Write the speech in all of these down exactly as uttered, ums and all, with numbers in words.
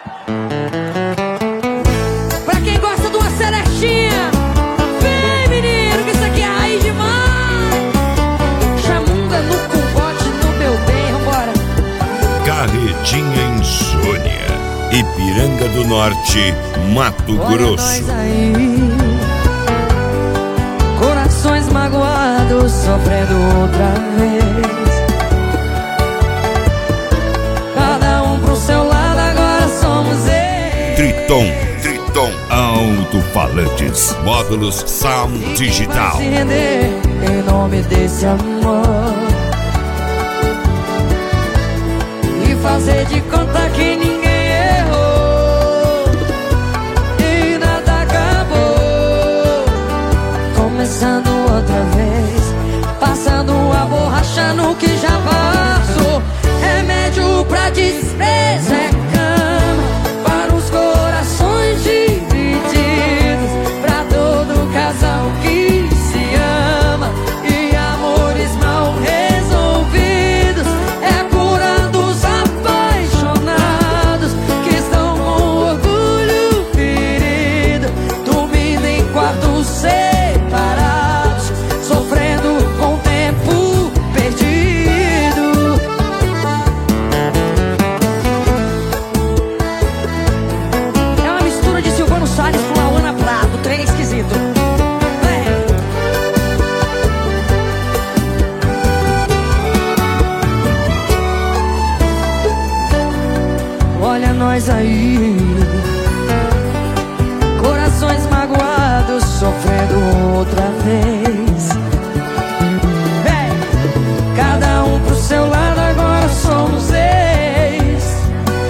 Pra quem gosta de uma celestinha, vem menino, que isso aqui é raiz demais. Chamunga no combate do meu bem, vambora. Carretinha Insônia, Ipiranga do Norte, Mato Olha Grosso. nós aí, corações magoados, sofrendo outra vez. Cada um pro seu lado, agora somos eles. Triton, Triton Alto-Falantes, módulos Sound Digital. Vai se render em nome desse amor e fazer de conta que ninguém errou e nada acabou. Começando outra vez, passando a borracha no que já passou. Remédio pra desprezo é cama para os corações divididos, pra todo casal que se ama e amores mal resolvidos. É cura dos apaixonados que estão com orgulho ferido, dormindo em quartos separados, sofrendo com o tempo perdido. É uma mistura de Silvano Salles com Lauana Prado, trem esquisito. Vem. Olha nós aí, corações magoados, sofrendo outra vez. Vem. Cada um pro seu lado, agora somos ex.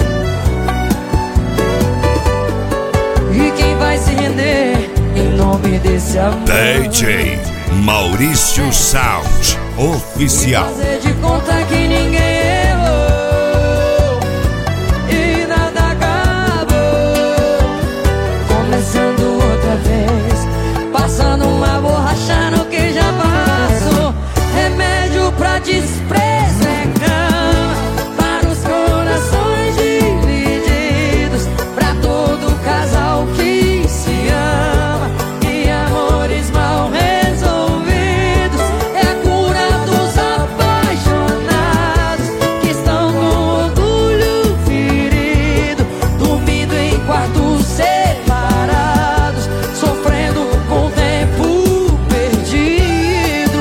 E quem vai se render em nome desse amor? D J Maurício Sound Oficial. Fazer de conta que ninguém errou e nada acabou. Começando outra vez, passando uma borracha no que já passou. Remédio pra desprezo é cama para os corações divididos, pra todo casal que se ama e amores mal resolvidos. É cura dos apaixonados que estão com orgulho ferido, dormindo em quartos separados, sofrendo com o tempo perdido.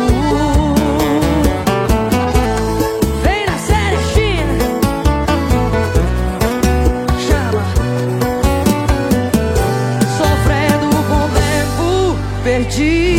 Vem na Celestina, chama, sofrendo com o tempo perdido.